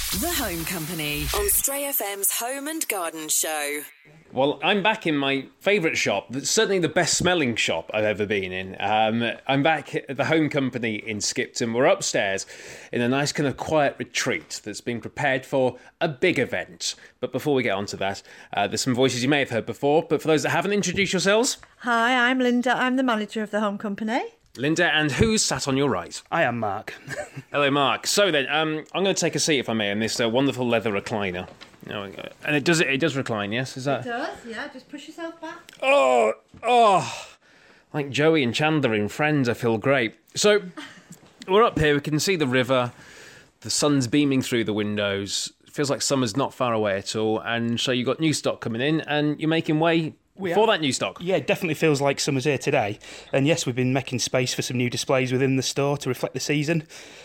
The Home Company on Stray FM's Home and Garden Show. Well, I'm back in my favourite shop. That's certainly the best smelling shop I've ever been in. I'm back at the Home Company in Skipton. We're upstairs in a nice kind of quiet retreat that's being prepared for a big event. But before we get on to that, there's some voices you may have heard before. But for those that haven't, introduce yourselves. Hi, I'm Linda. I'm the manager of the Home Company. Linda, and who's sat on your right? I am Mark. Hello, Mark. So then, I'm going to take a seat, if I may, in this wonderful leather recliner. There we go. And it does recline, yes? Is that? It does, yeah. Just push yourself back. Oh, like Joey and Chandler in Friends, I feel great. So, we're up here, we can see the river, the sun's beaming through the windows, it feels like summer's not far away at all, and so you've got new stock coming in, and you're making way for that new stock. Yeah, it definitely feels like summer's here today. And yes, we've been making space for some new displays within the store to reflect the season.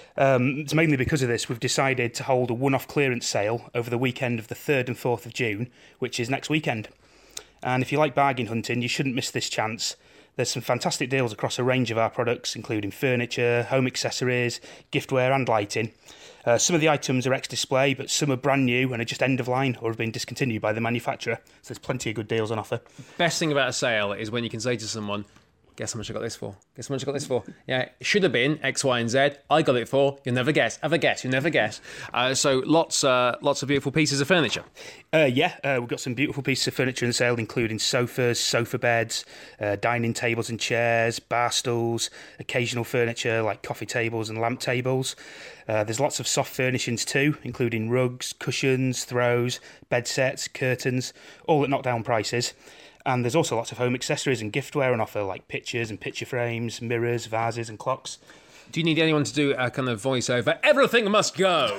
It's mainly because of this we've decided to hold a one-off clearance sale over the weekend of the 3rd and 4th of June, which is next weekend. And if you like bargain hunting, you shouldn't miss this chance. There's some fantastic deals across a range of our products, including furniture, home accessories, giftware and lighting. Some of the items are ex-display, but some are brand new and are just end-of-line or have been discontinued by the manufacturer. So there's plenty of good deals on offer. Best thing about a sale is when you can say to someone, guess how much I got this for? Guess how much I got this for? Yeah, it should have been X, Y, and Z. I got it for. You'll never guess. Have a guess. You'll never guess. So lots of beautiful pieces of furniture. We've got some beautiful pieces of furniture in sale, including sofas, sofa beds, dining tables and chairs, bar stools, occasional furniture like coffee tables and lamp tables. There's lots of soft furnishings too, including rugs, cushions, throws, bed sets, curtains, all at knockdown prices. And there's also lots of home accessories and giftware on offer, like pictures and picture frames, mirrors, vases and clocks. Do you need anyone to do a kind of voiceover? Everything must go!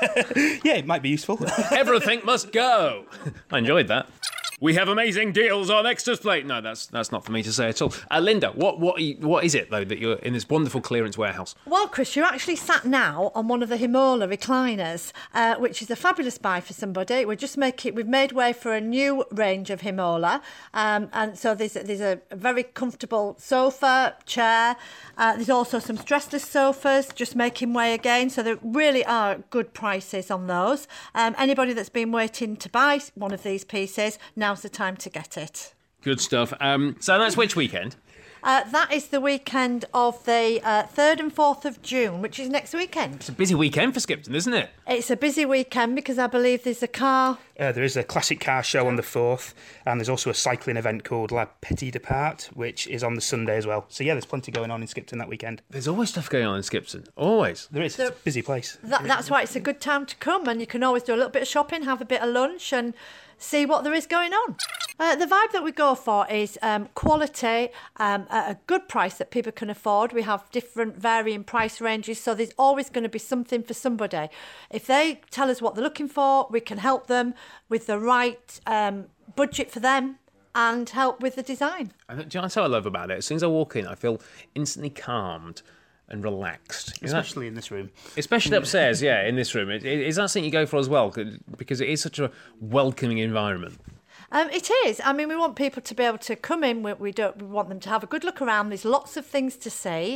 Yeah, it might be useful. Everything must go! I enjoyed that. We have amazing deals on extras plate. No, that's not for me to say at all. Linda, what is it, though, that you're in this wonderful clearance warehouse? Well, Chris, you're actually sat now on one of the Himola recliners, which is a fabulous buy for somebody. We've made way for a new range of Himola, and so there's a very comfortable sofa, chair. There's also some stressless sofas, just making way again. So there really are good prices on those. Anybody that's been waiting to buy one of these pieces, now's the time to get it. Good stuff. So that's which weekend? That is the weekend of the 3rd and 4th of June, which is next weekend. It's a busy weekend for Skipton, isn't it? It's a busy weekend because I believe there's a car... There is a classic car show on the 4th, and there's also a cycling event called La Petite Depart, which is on the Sunday as well. So yeah, there's plenty going on in Skipton that weekend. There's always stuff going on in Skipton. Always. There is. It's a busy place. That's why it's a good time to come, and you can always do a little bit of shopping, have a bit of lunch, and see what there is going on. The vibe that we go for is quality at a good price that people can afford. We have different varying price ranges, so there's always going to be something for somebody. If they tell us what they're looking for, we can help them with the right budget for them and help with the design. Do you know what I love about it? As soon as I walk in, I feel instantly calmed and relaxed. Especially in this room. Especially upstairs, yeah, in this room. Is that something you go for as well? Because it is such a welcoming environment. It is. I mean, we want people to be able to come in. We want them to have a good look around. There's lots of things to see.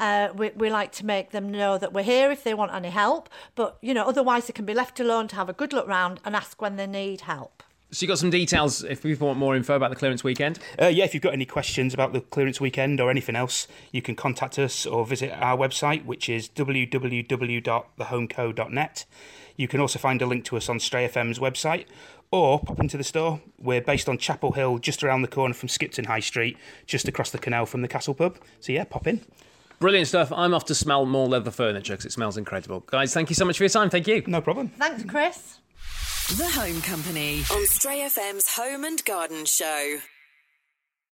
We like to make them know that we're here if they want any help. But, otherwise they can be left alone to have a good look round and ask when they need help. So you got some details if people want more info about the clearance weekend? If you've got any questions about the clearance weekend or anything else, you can contact us or visit our website, which is www.thehomeco.net. You can also find a link to us on Stray FM's website, or pop into the store. We're based on Chapel Hill, just around the corner from Skipton High Street, just across the canal from the Castle Pub. So yeah, pop in. Brilliant stuff. I'm off to smell more leather furniture because it smells incredible. Guys, thank you so much for your time. Thank you. No problem. Thanks, Chris. The Home Company on Stray FM's Home and Garden Show.